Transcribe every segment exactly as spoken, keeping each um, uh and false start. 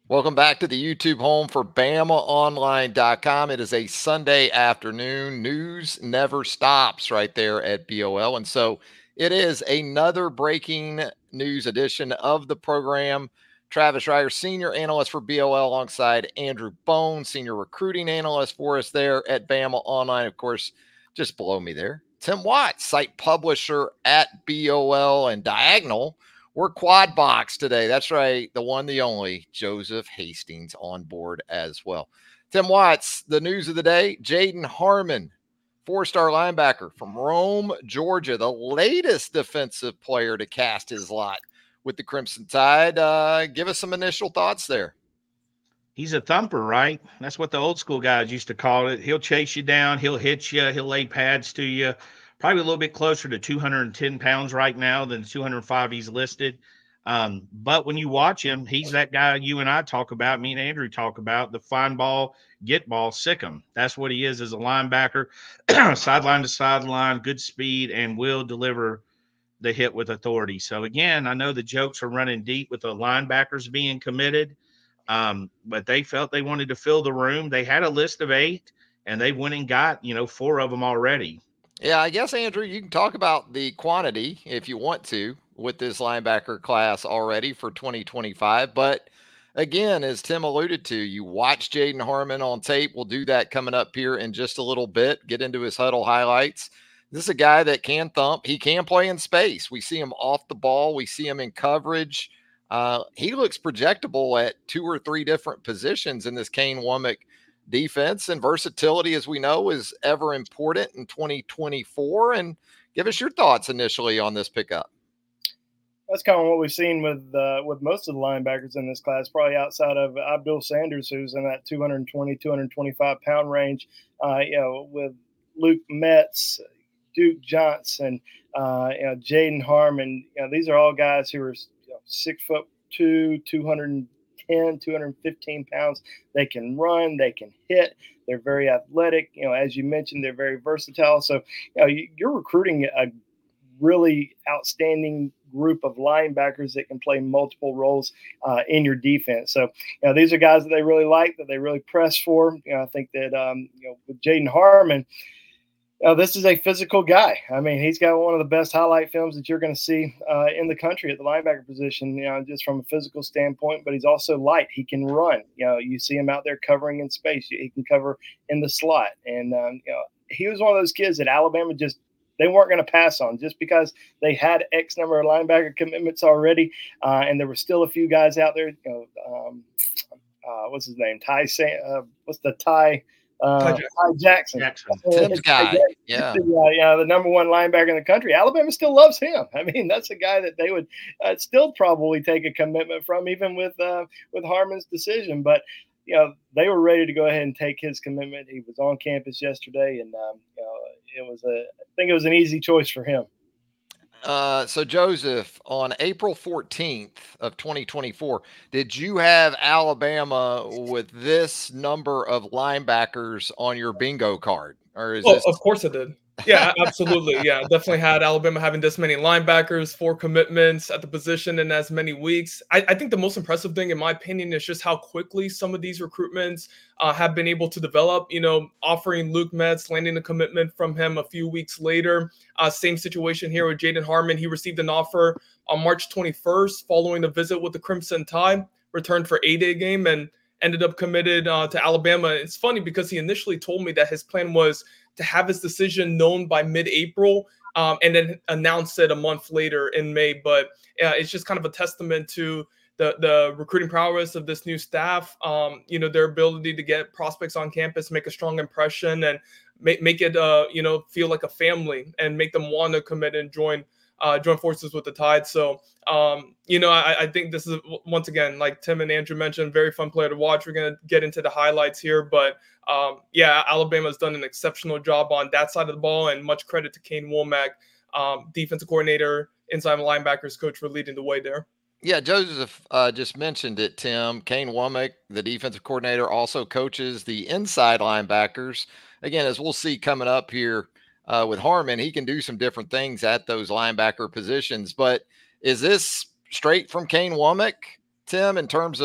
Welcome back to the YouTube home for Bama Online dot com. It is a Sunday afternoon. News never stops right there at B O L. And so it is another breaking news edition of the program. Travis Reier, senior analyst for B O L, alongside Andrew Bone, senior recruiting analyst for us there at Bama Online. Of course, just below me there, Tim Watts, site publisher at B O L, and diagonal, we're quad box today. That's right. The one, the only Joseph Hastings on board as well. Tim Watts, the news of the day, Jaden Harmon, four-star linebacker from Rome, Georgia, the latest defensive player to cast his lot with the Crimson Tide. Uh, give us some initial thoughts there. He's a thumper, right? That's what the old school guys used to call it. He'll chase you down. He'll hit you. He'll lay pads to you. Probably a little bit closer to two hundred ten pounds right now than two hundred five he's listed. Um, but when you watch him, he's that guy you and I talk about, me and Andrew talk about, the find ball, get ball, sick him. That's what he is as a linebacker, sideline to sideline, good speed, and will deliver the hit with authority. So, again, I know the jokes are running deep with the linebackers being committed. Um, but they felt they wanted to fill the room. They had a list of eight, and they went and got, you know, four of them already. Yeah, I guess, Andrew, you can talk about the quantity if you want to with this linebacker class already for twenty twenty-five. But again, as Tim alluded to, you watch Jaden Harmon on tape. We'll do that coming up here in just a little bit, get into his huddle highlights. This is a guy that can thump. He can play in space. We see him off the ball. We see him in coverage. Uh, he looks projectable at two or three different positions in this Kane Womack defense, and versatility, as we know, is ever important in twenty twenty-four. And give us your thoughts initially on this pickup. That's kind of what we've seen with uh, with most of the linebackers in this class, probably outside of Abdul Sanders, who's in that two twenty, two twenty-five pound range. Uh, you know, with Luke Metz, Duke Johnson, uh, you know, Jaden Harmon. You know, these are all guys who are you know, six foot two, two ten, two fifteen pounds. They can run, they can hit. They're very athletic. You know, as you mentioned, they're very versatile. So, you know, you're recruiting a really outstanding group of linebackers that can play multiple roles uh, in your defense. So, you know, these are guys that they really like, that they really press for. You know, I think that, um, you know, with Jaden Harmon, Uh, this is a physical guy. I mean, he's got one of the best highlight films that you're going to see uh, in the country at the linebacker position, you know, just from a physical standpoint, but he's also light. He can run. You know, you see him out there covering in space. He can cover in the slot. And, um, you know, he was one of those kids that Alabama just, they weren't going to pass on just because they had X number of linebacker commitments already. Uh, and there were still a few guys out there, you know, um, uh, what's his name? Ty, uh, what's the Ty? Uh, Ty Jackson. Jackson. Tim's guy. Yeah. Uh, yeah, the number one linebacker in the country. Alabama still loves him. I mean, that's a guy that they would uh, still probably take a commitment from, even with uh, with Harmon's decision. But, you know, they were ready to go ahead and take his commitment. He was on campus yesterday, and, um, you know, it was a, I think it was an easy choice for him. Uh, so Joseph, on April fourteenth of twenty twenty-four, did you have Alabama with this number of linebackers on your bingo card? Or is oh, this... Of course I did. Yeah, absolutely. Yeah, definitely had Alabama having this many linebackers, four commitments at the position in as many weeks. I, I think the most impressive thing, in my opinion, is just how quickly some of these recruitments uh, have been able to develop. You know, offering Luke Metz, landing a commitment from him a few weeks later. Uh, same situation here with Jaden Harmon. He received an offer on March twenty-first following a visit with the Crimson Tide, returned for A-Day game, and ended up committed uh, to Alabama. It's funny because he initially told me that his plan was to have his decision known by mid-April um, and then announce it a month later in May. But uh, it's just kind of a testament to the the recruiting prowess of this new staff, um, you know, their ability to get prospects on campus, make a strong impression, and make, make it, uh, you know, feel like a family and make them want to commit and join Uh, join forces with the Tide. So, um, you know, I, I think this is, once again, like Tim and Andrew mentioned, very fun player to watch. We're going to get into the highlights here. But, um, yeah, Alabama's done an exceptional job on that side of the ball, and much credit to Kane Womack, um, defensive coordinator, inside linebackers coach, for leading the way there. Yeah, Joseph uh, just mentioned it, Tim. Kane Womack, the defensive coordinator, also coaches the inside linebackers. Again, as we'll see coming up here, Uh, with Harmon, he can do some different things at those linebacker positions. But is this straight from Kane Womack, Tim, in terms of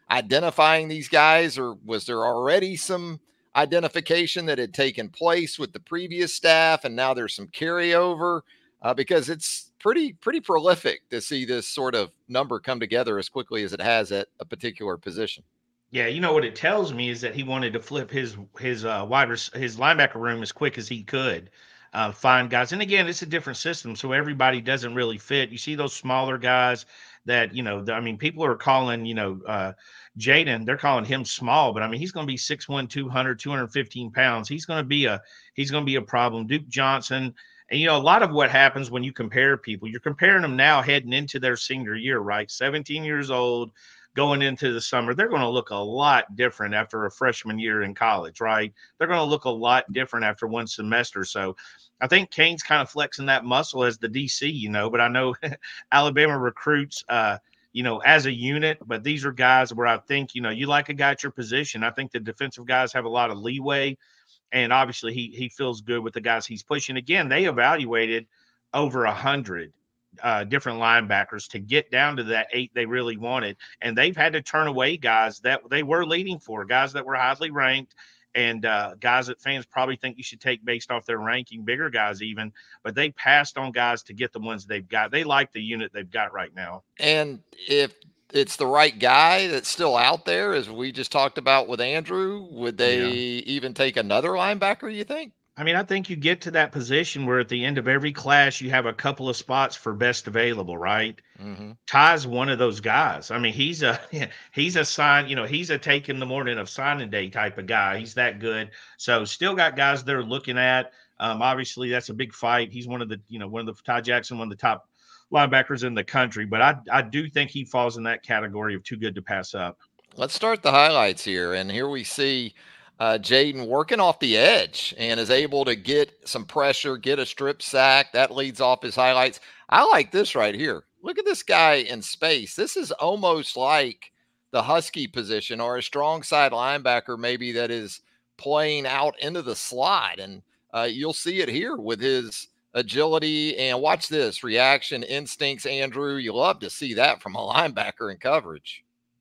identifying these guys, or was there already some identification that had taken place with the previous staff and now there's some carryover? Uh, because it's pretty, pretty prolific to see this sort of number come together as quickly as it has at a particular position. Yeah, you know what it tells me is that he wanted to flip his his uh, wide his linebacker room as quick as he could, uh, find guys. And again, it's a different system, so everybody doesn't really fit. You see those smaller guys that you know. I mean, people are calling you know uh, Jaden. They're calling him small, but I mean he's going to be six one, two hundred, two hundred fifteen pounds. He's going to be a he's going to be a problem. Duke Johnson. And, you know, a lot of what happens when you compare people, you're comparing them now heading into their senior year, right? seventeen years old, going into the summer, they're going to look a lot different after a freshman year in college, right? They're going to look a lot different after one semester. So I think Kane's kind of flexing that muscle as the D C, you know, but I know Alabama recruits, uh, you know, as a unit, but these are guys where I think, you know, you like a guy at your position. I think the defensive guys have a lot of leeway. And obviously he he feels good with the guys he's pushing. Again, they evaluated over a hundred uh, different linebackers to get down to that eight they really wanted. And they've had to turn away guys that they were leading for, guys that were highly ranked and uh, guys that fans probably think you should take based off their ranking, bigger guys even. But they passed on guys to get the ones they've got. They like the unit they've got right now. And if it's the right guy that's still out there, as we just talked about with Andrew, would they yeah. even take another linebacker, you think? I mean, I think you get to that position where at the end of every class, you have a couple of spots for best available, right? Mm-hmm. Ty's one of those guys. I mean, he's a, he's a sign, you know, he's a take in the morning of signing day type of guy. He's that good. So still got guys they're looking at. Um, obviously that's a big fight. He's one of the, you know, one of the Ty Jackson, one of the top linebackers in the country, but I I do think he falls in that category of too good to pass up. Let's start the highlights here, and here we see uh, Jaden working off the edge and is able to get some pressure, get a strip sack. That leads off his highlights. I like this right here. Look at this guy in space. This is almost like the Husky position or a strong side linebacker maybe that is playing out into the slot, and uh, you'll see it here with his agility. And watch this reaction, instincts, Andrew. You love to see that from a linebacker in coverage.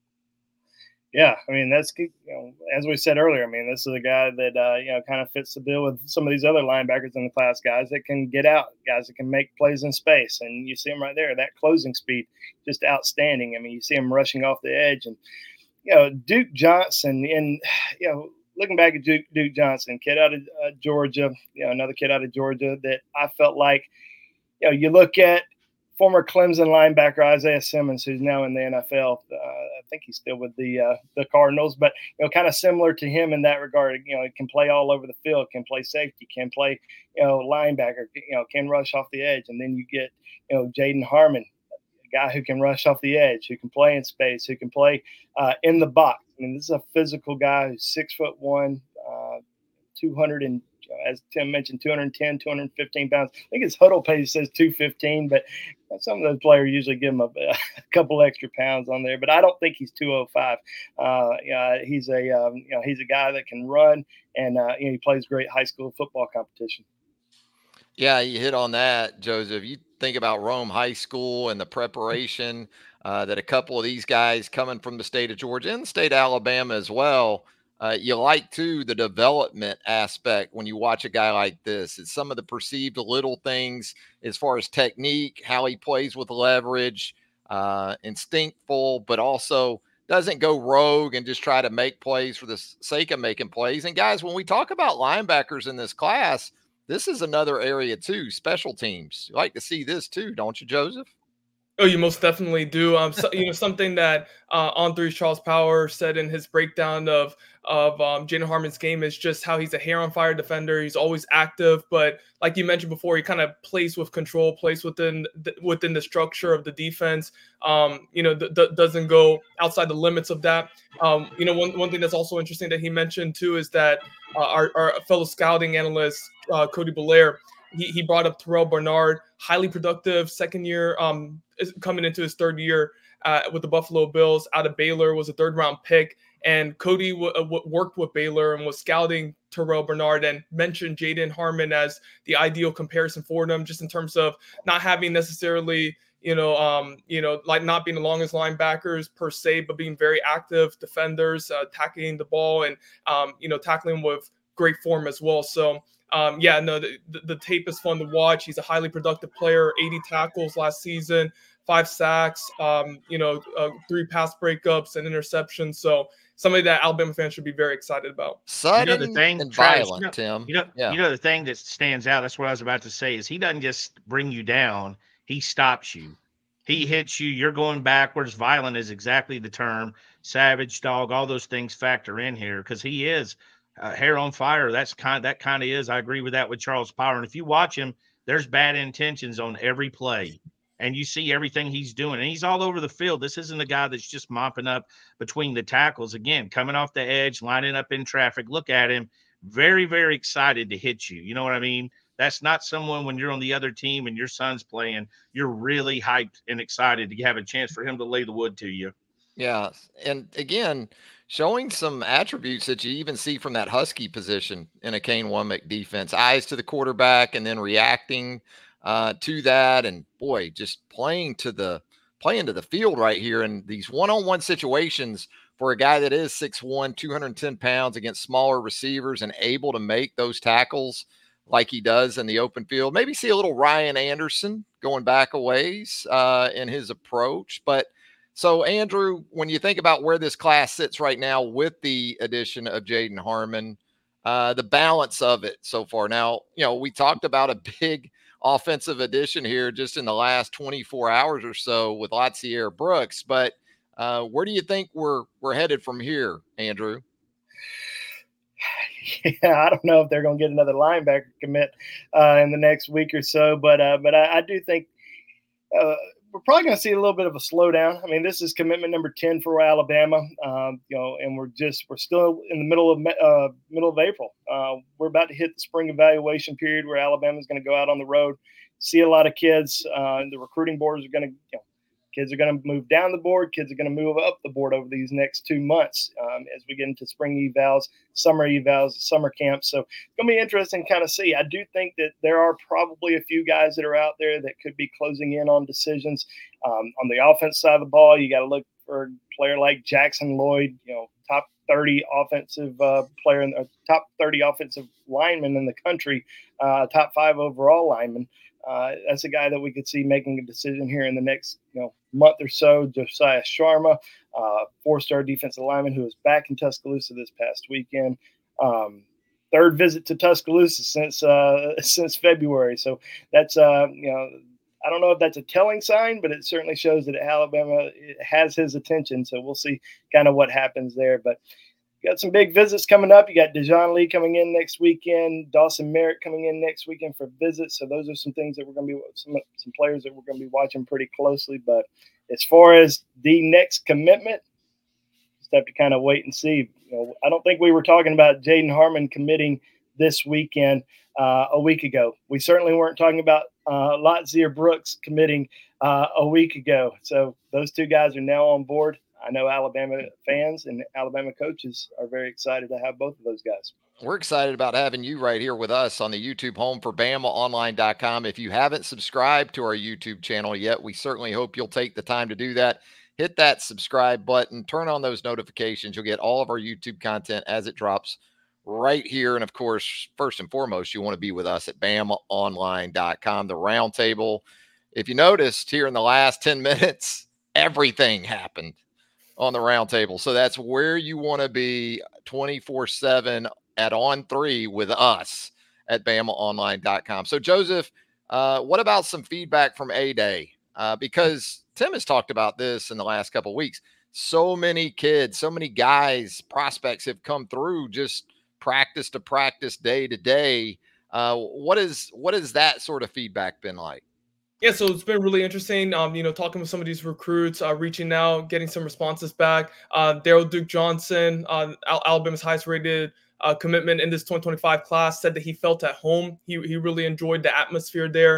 Yeah, I mean, that's, you know, as we said earlier, I mean, this is a guy that, uh, you know, kind of fits the bill with some of these other linebackers in the class, guys that can get out, guys that can make plays in space. And you see him right there, that closing speed, just outstanding. I mean, you see him rushing off the edge. And, you know, Duke Johnson, and, you know, looking back at Duke, Duke Johnson, kid out of uh, Georgia, you know, another kid out of Georgia that I felt like, you know, you look at former Clemson linebacker Isaiah Simmons, who's now in the N F L. Uh, I think he's still with the uh, the Cardinals, but, you know, kind of similar to him in that regard. You know, he can play all over the field, can play safety, can play, you know, linebacker, you know, can rush off the edge. And then you get, you know, Jaden Harmon, a guy who can rush off the edge, who can play in space, who can play uh, in the box. I mean, this is a physical guy who's six foot one, uh, two hundred and, as Tim mentioned, two hundred ten, two hundred fifteen pounds. I think his huddle page says two fifteen, but some of those players usually give him a, a couple extra pounds on there. But I don't think he's two oh five. Uh, yeah, he's a um, you know he's a guy that can run, and uh, you know, he plays great high school football competition. Yeah, you hit on that, Joseph. You think about Rome High School and the preparation uh, that a couple of these guys coming from the state of Georgia and the state of Alabama as well. Uh, you like, too, the development aspect when you watch a guy like this. It's some of the perceived little things as far as technique, how he plays with leverage, uh, instinctful, but also doesn't go rogue and just try to make plays for the sake of making plays. And, guys, when we talk about linebackers in this class, this is another area, too, special teams. You like to see this, too, don't you, Joseph? Oh, you most definitely do. Um, so, you know, something that uh, On Three's Charles Power said in his breakdown of of um, Jaden Harmon's game is just how he's a hair on fire defender. He's always active, but like you mentioned before, he kind of plays with control, plays within the, within the structure of the defense. Um, you know, th- th- doesn't go outside the limits of that. Um, you know, one one thing that's also interesting that he mentioned too is that uh, our, our fellow scouting analyst uh, Cody Belair, he he brought up Terrell Bernard, highly productive second year, um, coming into his third year uh, with the Buffalo Bills out of Baylor, was a third round pick. And Cody w- w- worked with Baylor and was scouting Terrell Bernard and mentioned Jaden Harmon as the ideal comparison for them, just in terms of not having necessarily, you know, um, you know, like not being the longest linebackers per se, but being very active defenders, uh, tackling the ball and, um, you know, tackling with great form as well. So, um, yeah, no, the, the tape is fun to watch. He's a highly productive player, eighty tackles last season, five sacks, um, you know, uh, three pass breakups and interceptions. So somebody that Alabama fans should be very excited about. Sudden you know the thing, and Travis, violent, you know, Tim. You know, yeah. you know the thing that stands out. That's what I was about to say. Is he doesn't just bring you down; he stops you. He hits you. You're going backwards. Violent is exactly the term. Savage, dog, all those things factor in here because he is uh, hair on fire. That's kind. That kind of is. I agree with that with Charles Power. And if you watch him, there's bad intentions on every play. And you see everything he's doing. And he's all over the field. This isn't a guy that's just mopping up between the tackles. Again, coming off the edge, lining up in traffic. Look at him. Very, very excited to hit you. You know what I mean? That's not someone when you're on the other team and your son's playing, you're really hyped and excited to have a chance for him to lay the wood to you. Yeah. And again, showing some attributes that you even see from that Husky position in a Kane Womack defense, eyes to the quarterback and then reacting uh, to that. And boy, just playing to the playing to the field right here in these one-on-one situations for a guy that is six one, two hundred ten pounds against smaller receivers and able to make those tackles like he does in the open field. Maybe see a little Ryan Anderson going back a ways uh, in his approach. But so, Andrew, when you think about where this class sits right now with the addition of Jayden Harmon, uh, the balance of it so far. Now, you know, we talked about a big offensive addition here just in the last twenty-four hours or so with Latsier Brooks, but uh, where do you think we're we're headed from here, Andrew? Yeah, I don't know if they're going to get another linebacker commit uh, in the next week or so, but uh, but I, I do think uh, we're probably going to see a little bit of a slowdown. I mean, this is commitment number ten for Alabama, um, you know, and we're just we're still in the middle of uh, middle of April. Uh, we're about to hit the spring evaluation period where Alabama is going to go out on the road, see a lot of kids. Uh, the recruiting boards are going to, you know, kids are going to move down the board. Kids are going to move up the board over these next two months um, as we get into spring evals, summer evals, summer camps. So it's going to be interesting to kind of see. I do think that there are probably a few guys that are out there that could be closing in on decisions. Um, on the offense side of the ball, you got to look for a player like Jackson Lloyd, you know, top thirty offensive uh, player, in the top thirty offensive lineman in the country, uh, top five overall lineman. Uh, that's a guy that we could see making a decision here in the next, you know, month or so. Josiah Sharma, uh, four-star defensive lineman who was back in Tuscaloosa this past weekend. Um, third visit to Tuscaloosa since uh, since February. So that's, uh, you know, I don't know if that's a telling sign, but it certainly shows that Alabama has his attention. So we'll see kind of what happens there. But got some big visits coming up. You got Dejon Lee coming in next weekend, Dawson Merritt coming in next weekend for visits. So those are some things that we're going to be some some players that we're going to be watching pretty closely. But as far as the next commitment, just have to kind of wait and see. You know, I don't think we were talking about Jayden Harmon committing this weekend uh, a week ago. We certainly weren't talking about uh, Latsier Brooks committing uh, a week ago. So those two guys are now on board. I know Alabama fans and Alabama coaches are very excited to have both of those guys. We're excited about having you right here with us on the YouTube home for Bama Online dot com. If you haven't subscribed to our YouTube channel yet, we certainly hope you'll take the time to do that. Hit that subscribe button, turn on those notifications. You'll get all of our YouTube content as it drops right here. And of course, first and foremost, you want to be with us at Bama Online dot com, the roundtable. If you noticed here in the last ten minutes, everything happened on the roundtable. So that's where you want to be twenty-four seven at On three with us at Bama Online dot com. So Joseph, uh, what about some feedback from A-Day? Uh, because Tim has talked about this in the last couple of weeks. So many kids, so many guys, prospects have come through just practice to practice, day to day. Uh, what is what has that sort of feedback been like? Yeah, so it's been really interesting, um, you know, talking with some of these recruits, uh, reaching out, getting some responses back. Uh, Daryl Duke Johnson, uh, Al- Alabama's highest rated uh, commitment in this twenty twenty-five class, said that he felt at home. He he really enjoyed the atmosphere there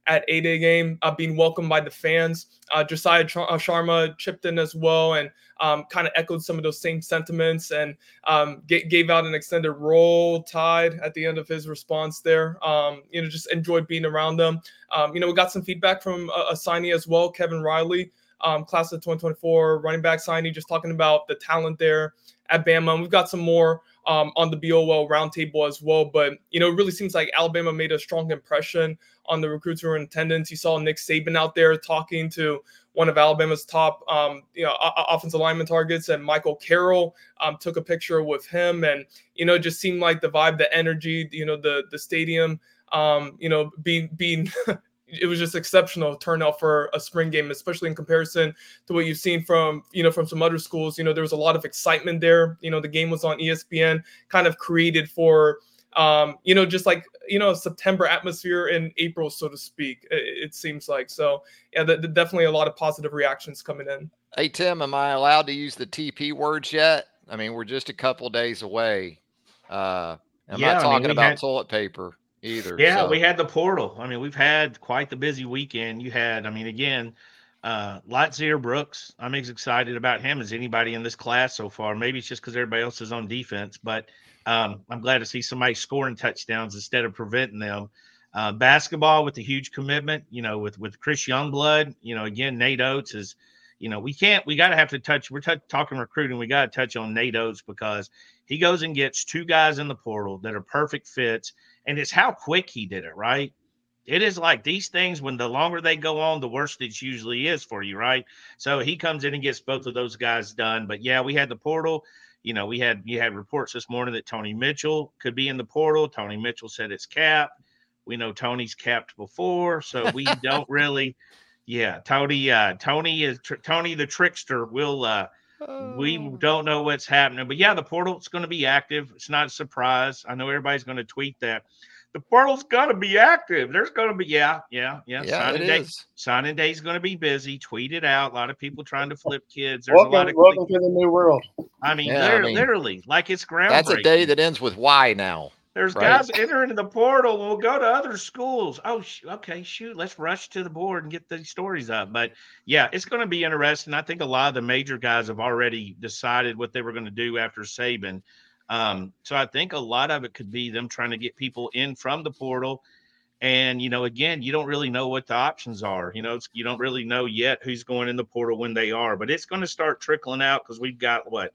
at A-Day game, uh, being welcomed by the fans. Uh, Josiah Ch- uh, Sharma chipped in as well and um, kind of echoed some of those same sentiments and um, g- gave out an extended roll tide at the end of his response there. Um, you know, just enjoyed being around them. Um, you know, we got some feedback from a, a signee as well, Kevin Riley, um, class of twenty twenty-four running back signee, just talking about the talent there at Bama. And we've got some more um, on the B O L roundtable as well. But, you know, it really seems like Alabama made a strong impression on the recruits who were in attendance. You saw Nick Saban out there talking to one of Alabama's top, um, you know, offensive lineman targets, and Michael Carroll um, took a picture with him, and you know, it just seemed like the vibe, the energy, you know, the the stadium, um, you know, being being. It was just exceptional turnout for a spring game, especially in comparison to what you've seen from, you know, from some other schools. You know, there was a lot of excitement there. You know, the game was on E S P N, kind of created for, um, you know, just like, you know, September atmosphere in April, so to speak, it, it seems like. So, yeah, the, the, definitely a lot of positive reactions coming in. Hey, Tim, am I allowed to use the T P words yet? I mean, we're just a couple days away. Uh, I'm yeah, not talking I mean, about had, toilet paper either. Yeah, so. we had the portal. I mean, we've had quite the busy weekend. You had, I mean, again, uh, Lightseer Brooks. I'm as excited about him as anybody in this class so far. Maybe it's just because everybody else is on defense, but um, I'm glad to see somebody scoring touchdowns instead of preventing them. Uh, basketball with the huge commitment, you know, with with Chris Youngblood. You know, again, Nate Oates is, you know, we can't, we got to have to touch. We're t- talking recruiting. We got to touch on Nate Oates because he goes and gets two guys in the portal that are perfect fits. And it's how quick he did it, right? It is like these things, when the longer they go on, the worse it usually is for you, right? So he comes in and gets both of those guys done. But yeah, we had the portal. You know, we had you had reports this morning that Tony Mitchell could be in the portal. Tony Mitchell said it's capped. We know Tony's capped before, so we don't really. Yeah, Tony. Uh, Tony is tr- Tony the trickster. Will uh, we don't know what's happening, but yeah, the portal's going to be active. It's not a surprise. I know everybody's going to tweet that. The portal's going to be active. There's going to be, yeah, yeah, yeah. Yeah, signing it day, is. signing day is going to be busy. Tweet it out. A lot of people trying to flip kids. There's welcome, a lot of welcome to the new world. I mean, yeah, literally, I mean, literally, like it's groundbreaking. That's a day that ends with Y now. There's right? guys entering the portal. We'll go to other schools. Oh, sh- okay, shoot. Let's rush to the board and get these stories up. But yeah, it's going to be interesting. I think a lot of the major guys have already decided what they were going to do after Saban. Um, so I think a lot of it could be them trying to get people in from the portal. And, you know, again, you don't really know what the options are. You know, it's, you don't really know yet who's going in the portal when they are. But it's going to start trickling out because we've got, what,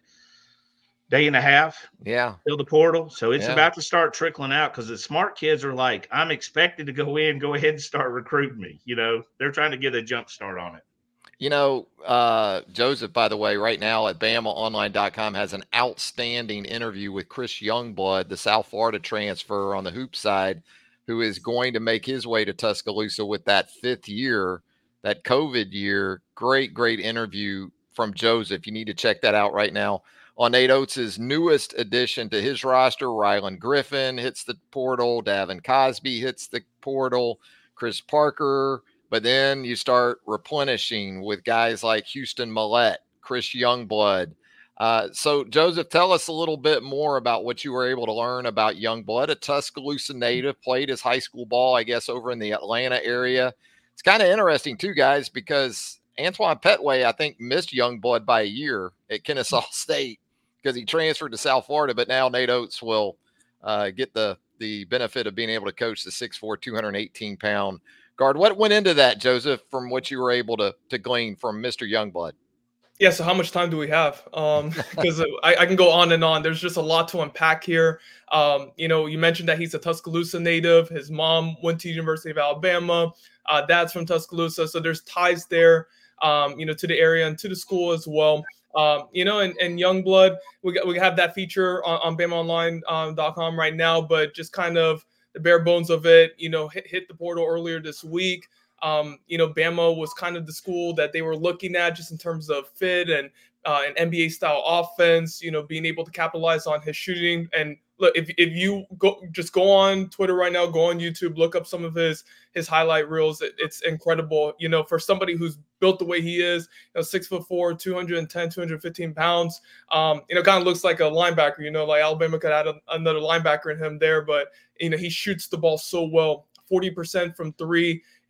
day and a half yeah till the portal. So it's yeah. about to start trickling out because the smart kids are like, I'm expected to go in, go ahead and start recruiting me. You know, they're trying to get a jump start on it. You know, uh, Joseph, by the way, right now at Bama Online dot com has an outstanding interview with Chris Youngblood, the South Florida transfer on the hoop side, who is going to make his way to Tuscaloosa with that fifth year, that COVID year. Great, great interview from Joseph. You need to check that out right now. On Nate Oates' newest addition to his roster, Rylan Griffin hits the portal. Davin Cosby hits the portal. Chris Parker. But then you start replenishing with guys like Houston Millette, Chris Youngblood. Uh, so, Joseph, tell us a little bit more about what you were able to learn about Youngblood, a Tuscaloosa native, played his high school ball, I guess, over in the Atlanta area. It's kind of interesting, too, guys, because Antoine Petway, I think, missed Youngblood by a year at Kennesaw State because he transferred to South Florida. But now Nate Oates will uh, get the, the benefit of being able to coach the six foot four, two hundred eighteen pound guard. What went into that, Joseph, from what you were able to to glean from Mister Youngblood? Yeah, so how much time do we have? Um, because I, I can go on and on. There's just a lot to unpack here. Um, you know, you mentioned that he's a Tuscaloosa native. His mom went to University of Alabama. Uh, dad's from Tuscaloosa, so there's ties there, um, you know, to the area and to the school as well. Um, you know, and, and Youngblood, we got, we have that feature on, on Bama Online dot com right now, but just kind of the bare bones of it, you know, hit, hit the portal earlier this week. Um, you know, Bama was kind of the school that they were looking at just in terms of fit and uh, an N B A style offense, you know, being able to capitalize on his shooting. And look, if if you go just go on Twitter right now, go on YouTube, look up some of his his highlight reels. It, it's incredible, you know, for somebody who's built the way he is, you know, six foot four, two hundred ten, two hundred fifteen pounds. Um, you know, kind of looks like a linebacker, you know, like Alabama could add a, another linebacker in him there, but, you know, he shoots the ball so well, forty percent from three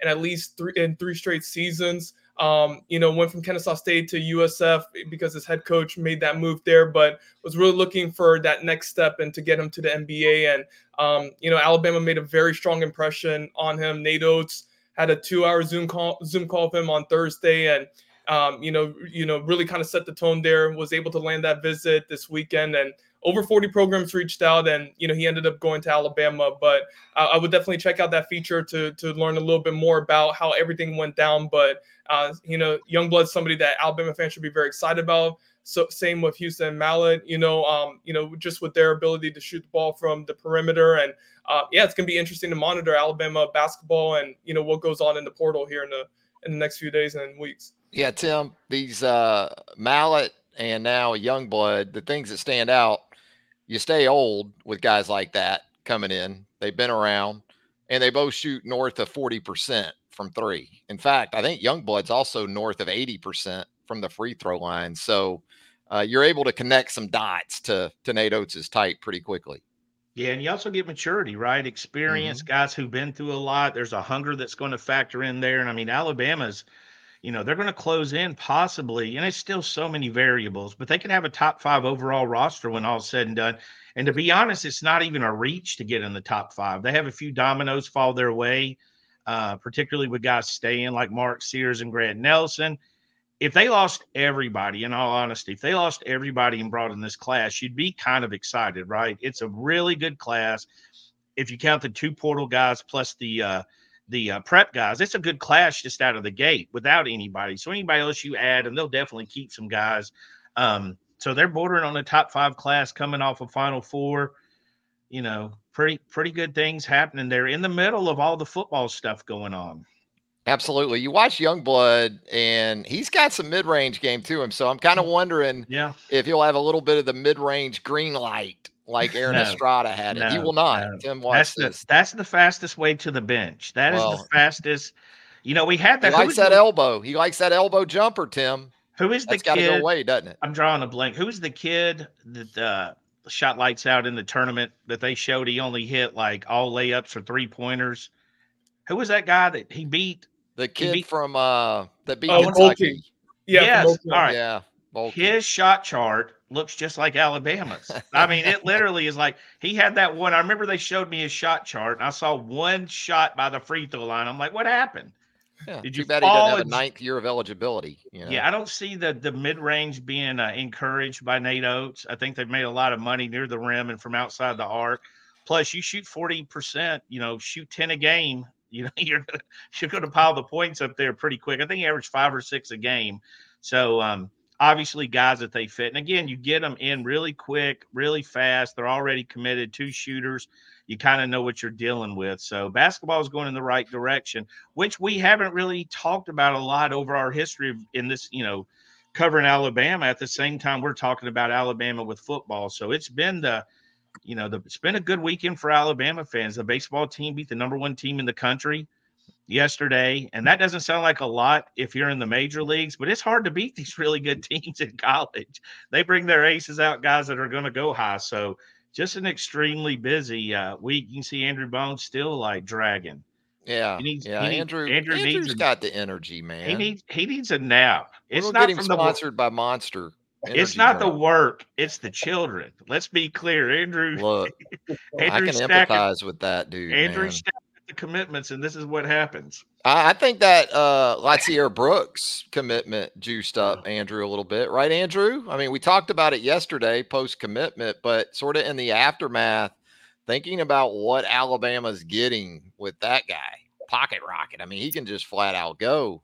in at least three in three straight seasons. Um, you know, went from Kennesaw State to U S F because his head coach made that move there, but was really looking for that next step and to get him to the N B A. And, um, you know, Alabama made a very strong impression on him. Nate Oates had a two-hour Zoom call, Zoom call with him on Thursday, and um, you know, you know, really kind of set the tone there. Was able to land that visit this weekend, and over forty programs reached out, and you know, he ended up going to Alabama. But uh, I would definitely check out that feature to to learn a little bit more about how everything went down. But uh, you know, Youngblood's somebody that Alabama fans should be very excited about. So same with Houston Mallett, you know, um, you know, just with their ability to shoot the ball from the perimeter. And uh, yeah, it's going to be interesting to monitor Alabama basketball and, you know, what goes on in the portal here in the, in the next few days and weeks. Yeah, Tim, these uh, Mallett and now Youngblood, the things that stand out, you stay old with guys like that coming in. They've been around, and they both shoot north of forty percent from three. In fact, I think Youngblood's also north of eighty percent from the free throw line. So uh, you're able to connect some dots to, to Nate Oates' type pretty quickly. Yeah, and you also get maturity, right? Experience, Mm-hmm. guys who've been through a lot. There's a hunger that's going to factor in there. And I mean, Alabama's, you know, they're going to close in possibly, and it's still so many variables, but they can have a top five overall roster when all's said and done. And to be honest, it's not even a reach to get in the top five. They have a few dominoes fall their way, uh, particularly with guys staying like Mark Sears and Grant Nelson. If they lost everybody, in all honesty, if they lost everybody and brought in this class, you'd be kind of excited, right? It's a really good class. If you count the two portal guys plus the uh, the uh, prep guys, it's a good class just out of the gate without anybody. So anybody else you add, and they'll definitely keep some guys. Um, so they're bordering on a top five class coming off of Final Four. You know, pretty pretty good things happening there in the middle of all the football stuff going on. Absolutely. You watch Youngblood, and he's got some mid-range game to him. So I'm kind of wondering yeah. if he'll have a little bit of the mid-range green light like Aaron No, Estrada had it. no, he will not. no. Tim, watch That's this. the that's the fastest way to the bench. That Well, is the fastest. You know, we had that. He likes that the, elbow. He likes that elbow jumper, Tim. Who is the That's kid? Got to go away, doesn't it? I'm drawing a blank. Who's the kid that uh, shot lights out in the tournament that they showed? He only hit like all layups or three pointers. Who was that guy that he beat? The kid beat, from uh that beat oh, Kentucky. Yeah. Yes. All right. Yeah. Volkey. His shot chart looks just like Alabama's. I mean, it literally is like he had that one. I remember they showed me his shot chart, and I saw one shot by the free throw line. I'm like, what happened? Yeah, Did too you bad he doesn't have and... a ninth year of eligibility. You know? Yeah, I don't see the the mid range being uh, encouraged by Nate Oates. I think they've made a lot of money near the rim and from outside the arc. Plus, you shoot forty percent. You know, shoot ten a game. You know, you're gonna, you're going to pile the points up there pretty quick. I think he averaged five or six a game. So um, obviously, guys that they fit. And again, you get them in really quick, really fast. They're already committed. Two shooters. You kind of know what you're dealing with. So basketball is going in the right direction, which we haven't really talked about a lot over our history in this, you know, covering Alabama. At the same time, we're talking about Alabama with football. So it's been the, you know, the, it's been a good weekend for Alabama fans. The baseball team beat the number one team in the country yesterday. And that doesn't sound like a lot if you're in the major leagues, but it's hard to beat these really good teams in college. They bring their aces out, guys that are going to go high. So just an extremely busy uh, week. You can see Andrew Bones still like dragging. Yeah, he needs, yeah. he Andrew, needs, Andrew Andrew's needs a, got the energy, man. He needs he needs a nap. It's we'll not get him from sponsored the, by Monster. It's not drink. the work; it's the children. Let's be clear, Andrew. Look, Andrew I can stacking, empathize with that dude. Andrew man. stacking the commitments, and this is what happens. I, I think that uh, Latsier Brooks commitment juiced up Andrew a little bit, right, Andrew? I mean, we talked about it yesterday, post commitment, but sort of in the aftermath, thinking about what Alabama's getting with that guy, Pocket Rocket. I mean, he can just flat out go.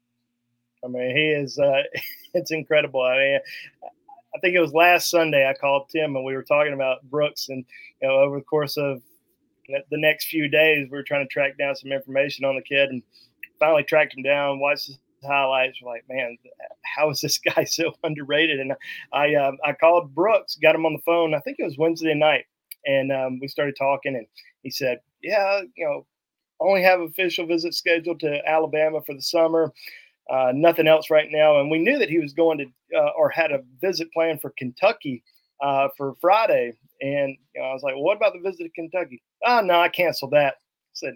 I mean, he is. Uh, it's incredible. I mean, I think it was last Sunday I called Tim and we were talking about Brooks, and you know, over the course of the next few days, we were trying to track down some information on the kid, and finally tracked him down. Watched his highlights. We're like, man, how is this guy so underrated? And I, um, I called Brooks, got him on the phone. I think it was Wednesday night, and um, we started talking, and he said, "Yeah, you know, only have official visits scheduled to Alabama for the summer." Uh, nothing else right now. And we knew that he was going to, uh, or had a visit planned for Kentucky uh, for Friday. And you know, I was like, well, what about the visit to Kentucky? Oh, no, I canceled that. I said,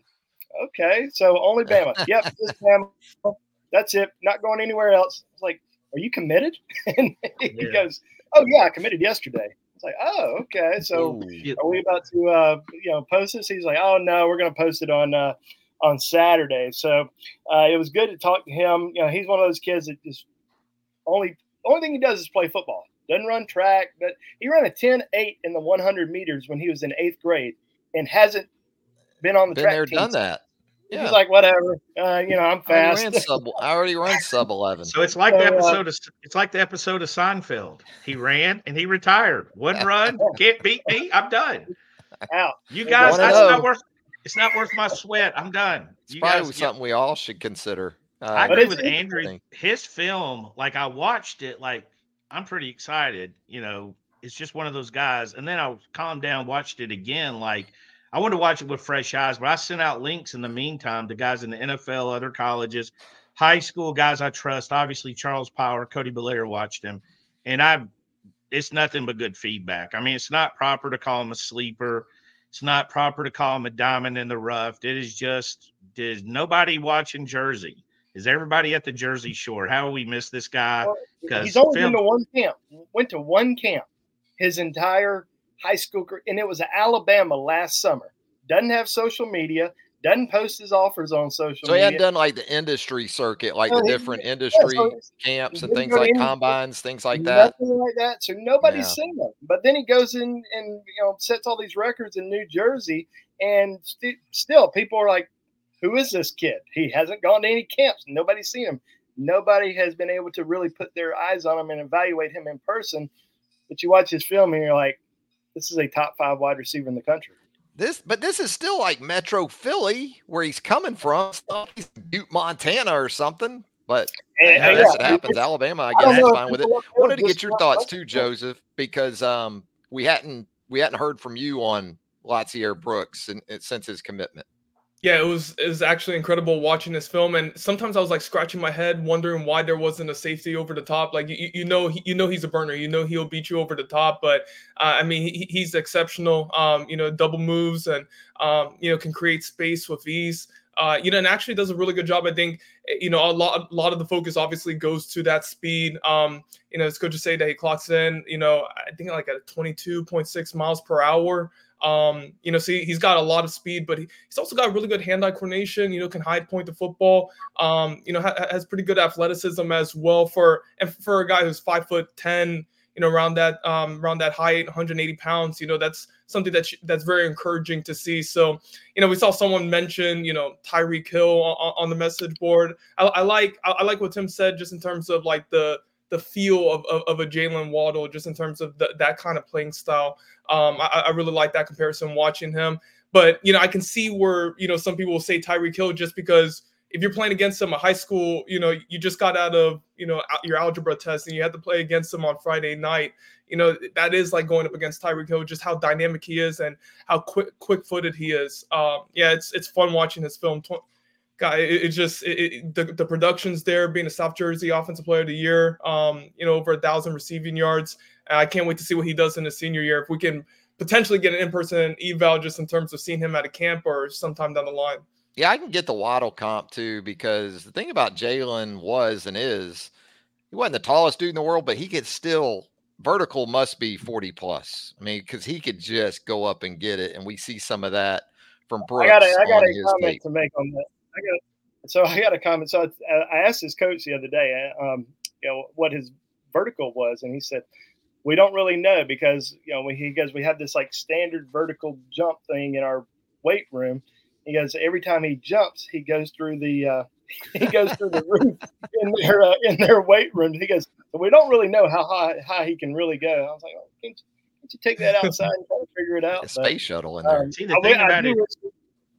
Okay, so only Bama. Yep, just Bama. That's it. Not going anywhere else. It's like, are you committed? And he Yeah. goes, oh yeah, I committed yesterday. It's like, oh, okay. So Ooh. are we about to, uh, you know, post this? He's like, oh no, we're going to post it on uh, on Saturday. So uh, it was good to talk to him. You know, he's one of those kids that just only only thing he does is play football. Doesn't run track, but he ran a ten eight in the one hundred meters when he was in eighth grade and hasn't been on the Been track there, team. done that. He's Yeah. like, whatever. Uh, you know, I'm I already fast. ran sub. I already run sub eleven. So it's like the So, uh, episode of it's like the episode of Seinfeld. He ran and he retired. One run, can't beat me. I'm done. Out. You guys, One and that's oh. not worth. It's not worth my sweat. I'm done. It's You probably guys, something we all should consider. Uh, I But agree it's with Andrew. interesting. His film, like I watched it, like I'm pretty excited. You know, it's just one of those guys. And then I calmed down, watched it again. Like I wanted to watch it with fresh eyes, but I sent out links in the meantime to guys in the N F L, other colleges, high school guys I trust. Obviously, Charles Power, Cody Belair watched him, and I. It's nothing but good feedback. I mean, it's not proper to call him a sleeper. It's not proper to call him a diamond in the rough. It is just, there's nobody watching Jersey. Is everybody at the Jersey Shore? How do we miss this guy? Well, Because he's only film- been to one camp. Went to one camp his entire high school career, and it was at Alabama last summer. Doesn't have social media. Doesn't post his offers on social So he media. hadn't done like the industry circuit, like No, the he- different yeah, industry so camps he and didn't things go to like any- combines, things like that. Nothing like that. So nobody's Yeah. seen him. But then he goes in and you know sets all these records in New Jersey, and st- still people are like, "Who is this kid? He hasn't gone to any camps. Nobody's seen him. Nobody has been able to really put their eyes on him and evaluate him in person." But you watch his film and you're like, "This is a top five wide receiver in the country." This, but this is still like Metro Philly, where he's coming from. It's not like he's in Butte, Montana, or something. But And, hey, and that's yeah, what happens. it's- Alabama, I I don't guess, know is if fine with it. people up I there wanted to just get your not thoughts listening. too, Joseph, because um, we hadn't we hadn't heard from you on Latsier Brooks and, and since his commitment. Yeah, it was it was actually incredible watching this film, and sometimes I was like scratching my head, wondering why there wasn't a safety over the top. Like you, you know, he, you know he's a burner. You know he'll beat you over the top. But uh, I mean, he, he's exceptional. Um, you know, double moves and um, you know, can create space with ease. Uh, you know, and actually does a really good job. I think you know a lot a lot of the focus obviously goes to that speed. Um, you know, it's good to say that he clocks in. You know, I think like at twenty-two point six miles per hour. Um, you know, see, he's got a lot of speed, but he, he's also got really good hand-eye coordination, you know, can high point the football, um, you know, ha- has pretty good athleticism as well for, and for a guy who's five foot ten, you know, around that, um, around that height, one hundred eighty pounds, you know, that's something that, that's very encouraging to see. So, you know, we saw someone mention, you know, Tyreek Hill on, on the message board. I, I like, I, I like what Tim said, just in terms of like the, the feel of, of, of a Jalen Waddle, just in terms of the, that kind of playing style. Um, I, I really like that comparison watching him. But, you know, I can see where, you know, some people will say Tyreek Hill just because if you're playing against him at high school, you know, you just got out of, you know, your algebra test and you had to play against him on Friday night. You know, that is like going up against Tyreek Hill, just how dynamic he is and how quick, quick-footed he is. Um, yeah, it's it's fun watching his film. Guy, it, it just it, it, the the production's there. Being a South Jersey Offensive Player of the Year, um, you know, over a thousand receiving yards. I can't wait to see what he does in his senior year. If we can potentially get an in-person eval, just in terms of seeing him at a camp or sometime down the line. Yeah, I can get the Waddle comp too, because the thing about Jalen was and is, he wasn't the tallest dude in the world, but he could still vertical must be forty plus. I mean, because he could just go up and get it, and we see some of that from Brooks. I got a, I got on a his comment tape. to make on that. I got so I got a comment. So I, I asked his coach the other day, um, you know, what his vertical was, and he said, "We don't really know because you know when he goes, we have this like standard vertical jump thing in our weight room." He goes, every time he jumps, he goes through the uh, he goes through the roof in their uh, in their weight room. He goes, so we don't really know how high high he can really go. I was like, oh, can't, you, can't you take that outside and try to figure it out? A space But, shuttle in there. um, See, the I, thing I about do it- wish-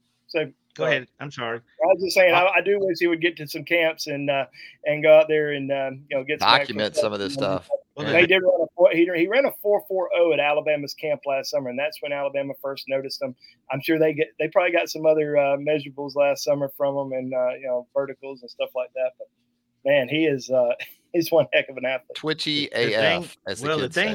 so Go uh, ahead. I'm sorry. I was just saying, I, I do wish he would get to some camps and uh, and go out there and um, you know get some Document actual some of this stuff. stuff. Well, And the- They did run a four, he, he ran a four four zero at Alabama's camp last summer, and that's when Alabama first noticed him. I'm sure they get they probably got some other uh, measurables last summer from him and uh, you know verticals and stuff like that. But man, he is uh, he's one heck of an athlete. Twitchy The A F, thing- as the well, the kids say. thing,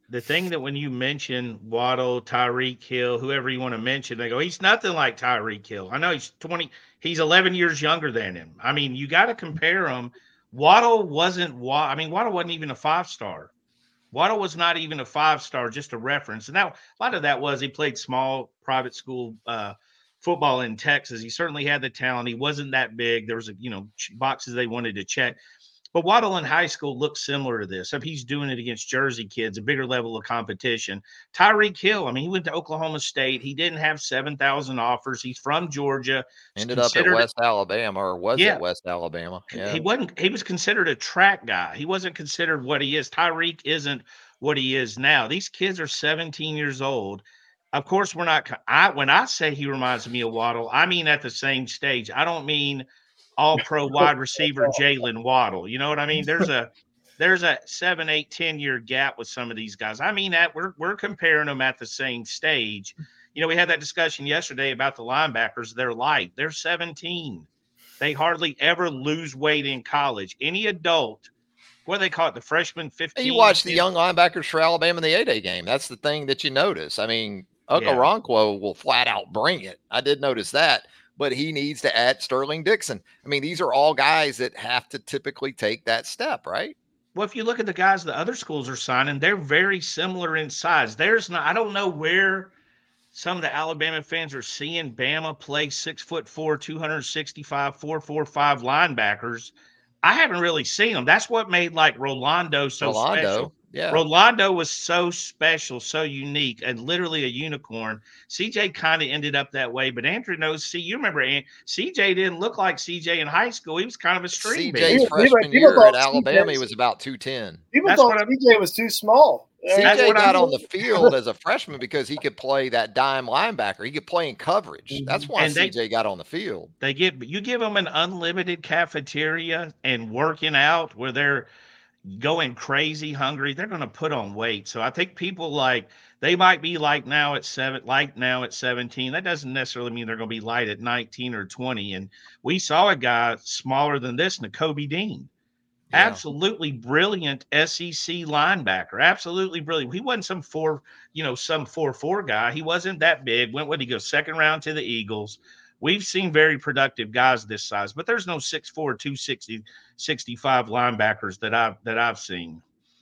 the thing that when you mention Waddle, Tyreek Hill, whoever you want to mention, they go, he's nothing like Tyreek Hill. I know he's twenty, he's eleven years younger than him. I mean, you got to compare them. Waddle wasn't, I mean, Waddle wasn't even a five star. Waddle was not even a five star, just a reference. And now a lot of that was he played small private school uh, football in Texas. He certainly had the talent. He wasn't that big. There was a, you know, boxes they wanted to check. But Waddle in high school looks similar to this. If he's doing it against Jersey kids, a bigger level of competition. Tyreek Hill, I mean, he went to Oklahoma State. He didn't have seven thousand offers. He's from Georgia. Ended up at West Alabama, or was yeah, at West Alabama. Yeah. He wasn't. He was considered a track guy. He wasn't considered what he is. Tyreek isn't what he is now. These kids are seventeen years old. Of course, we're not. I when I say he reminds me of Waddle, I mean at the same stage. I don't mean all-pro wide receiver Jalen Waddle. You know what I mean? There's a there's a seven, eight, ten year gap with some of these guys. I mean that we're we're comparing them at the same stage. You know, we had that discussion yesterday about the linebackers. They're light. They're seventeen. They hardly ever lose weight in college. Any adult, what do they call it? The freshman fifteen. You watch the young linebackers for Alabama in the A-Day game. That's the thing that you notice. I mean, Okoronkwo yeah. will flat out bring it. I did notice that. But he needs to add Sterling Dixon. I mean, these are all guys that have to typically take that step, right? Well, if you look at the guys the other schools are signing, they're very similar in size. There's not, I don't know where some of the Alabama fans are seeing Bama play six foot four, two sixty-five, four four five linebackers. I haven't really seen them. That's what made like Rolando so Rolando. special. Yeah. Rolando was so special, so unique, and literally a unicorn. C J kind of ended up that way, but Andrew knows. See, you remember C J didn't look like C J in high school. He was kind of a street C J's baby. freshman year at Alabama, he was about two ten. People thought C J was too small. C J got on the field as a freshman because he could play that dime linebacker. He could play in coverage. That's why C J got on the field. They give you give them an unlimited cafeteria and working out where they're going crazy hungry, they're going to put on weight. So I think people like they might be like now at seven, like now at seventeen. That doesn't necessarily mean they're going to be light at nineteen or twenty. And we saw a guy smaller than this, Nakobe Dean. Yeah. Absolutely brilliant S E C linebacker. Absolutely brilliant. He wasn't some four, you know, some four four guy. He wasn't that big. Went when he go second round to the Eagles. We've seen very productive guys this size, but there's no six four, two sixty, sixty-five linebackers that I've that I've seen.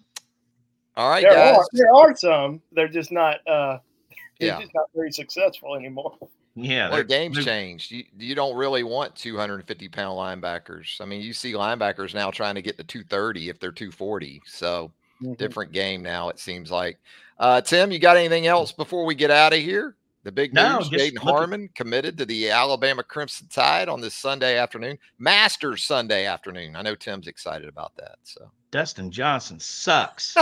All right, there guys. Are, there are some. They're just not. Uh, they're yeah. just not very successful anymore. Yeah, well, the game's changed. You you don't really want two hundred fifty pound linebackers. I mean, you see linebackers now trying to get to two thirty if they're two forty. So mm-hmm. different game now. It seems like. Uh, Tim, you got anything else before we get out of here? The big no, news, Jaden Harmon committed to the Alabama Crimson Tide on this Sunday afternoon, Masters Sunday afternoon. I know Tim's excited about that. So Dustin Johnson sucks.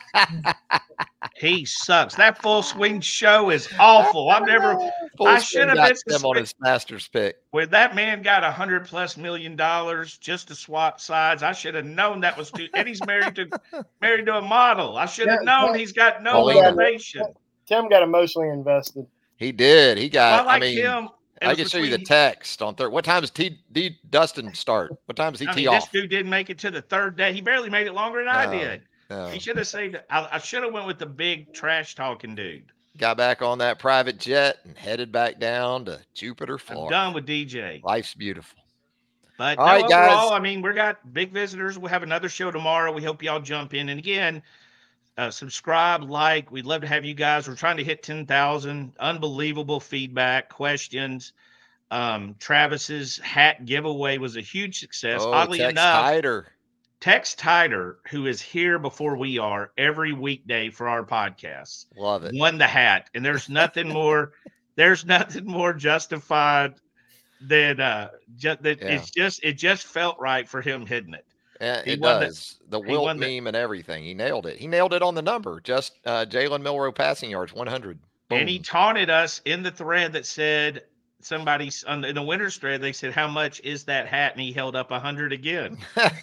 He sucks. That full swing show is awful. I've never, full I should have been him on his Masters pick. When that man got a hundred plus million dollars just to swap sides, I should have known that was too, and he's married to, married to a model. I should have yeah, known he's got no motivation. Tim got emotionally invested. He did. He got. Well, I, like I mean, him, I can show you the text on third. What time does T D Dustin start? What time does he I tee mean, off? This dude didn't make it to the third day. He barely made it longer than I no, did. No. He should have saved it. I, I should have went with the big trash talking dude. Got back on that private jet and headed back down to Jupiter, Florida. I'm done with D J. Life's beautiful. But all no, right, overall, guys. I mean, we got big visitors. We'll have another show tomorrow. We hope y'all jump in. And again, Uh, subscribe, like. We'd love to have you guys. We're trying to hit ten thousand. Unbelievable feedback, questions. Um, Travis's hat giveaway was a huge success. Oh, Oddly Tex enough, Tider. Tex Tider, who is here before we are every weekday for our podcast, love it, won the hat. And there's nothing more. There's nothing more justified than uh, just that. Yeah. It's just it just felt right for him hitting it. Yeah, it does. The, the Wilt meme and everything. He nailed it. He nailed it on the number. Just uh, Jalen Milroe passing yards, one hundred. Boom. And he taunted us in the thread that said, somebody on the, in the winner's thread, they said, how much is that hat? And he held up one hundred again.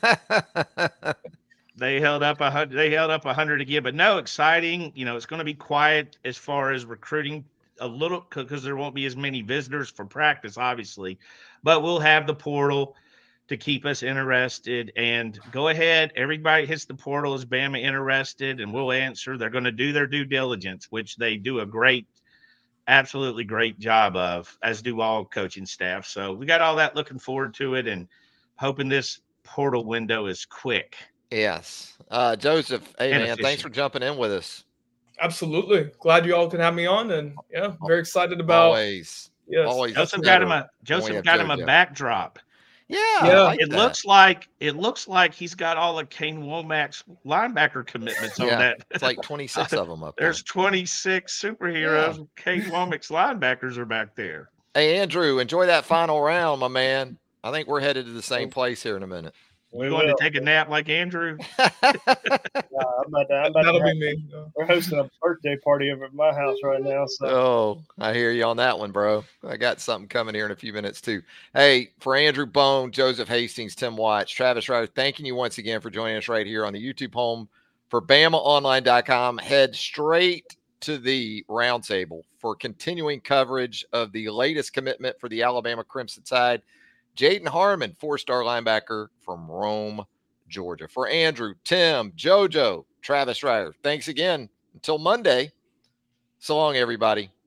They held up a hundred. They held up a hundred again. But no, exciting. You know, it's going to be quiet as far as recruiting a little because there won't be as many visitors for practice, obviously. But we'll have the portal to keep us interested. And go ahead, everybody hits the portal. Is Bama interested? And we'll answer. They're going to do their due diligence, which they do a great, absolutely great job of, as do all coaching staff. So we got all that, looking forward to it and hoping this portal window is quick. Yes. Uh, Joseph, hey, man, efficient. Thanks for jumping in with us. Absolutely. Glad you all can have me on. And yeah, very excited about. Always. Yes. Always. Joseph got him a Joseph got him a backdrop. Yeah, yeah. Like it that. looks like it looks like he's got all of Kane Womack's linebacker commitments yeah, on that. It's like twenty-six of them up there. There's twenty-six superheroes. Yeah. Kane Womack's linebackers are back there. Hey, Andrew, enjoy that final round, my man. I think we're headed to the same place here in a minute. We're going will. to take a nap like Andrew. yeah, I'm about to, I'm about That'll to be me. We're hosting a birthday party over at my house right now. So. Oh, I hear you on that one, bro. I got something coming here in a few minutes too. Hey, for Andrew Bone, Joseph Hastings, Tim Watts, Travis Ryder, thanking you once again for joining us right here on the YouTube home for Bama Online dot com. Head straight to the roundtable for continuing coverage of the latest commitment for the Alabama Crimson Tide. Jaden Harmon, four-star linebacker from Rome, Georgia. For Andrew, Tim, JoJo, Travis Ryder, thanks again. Until Monday, so long, everybody.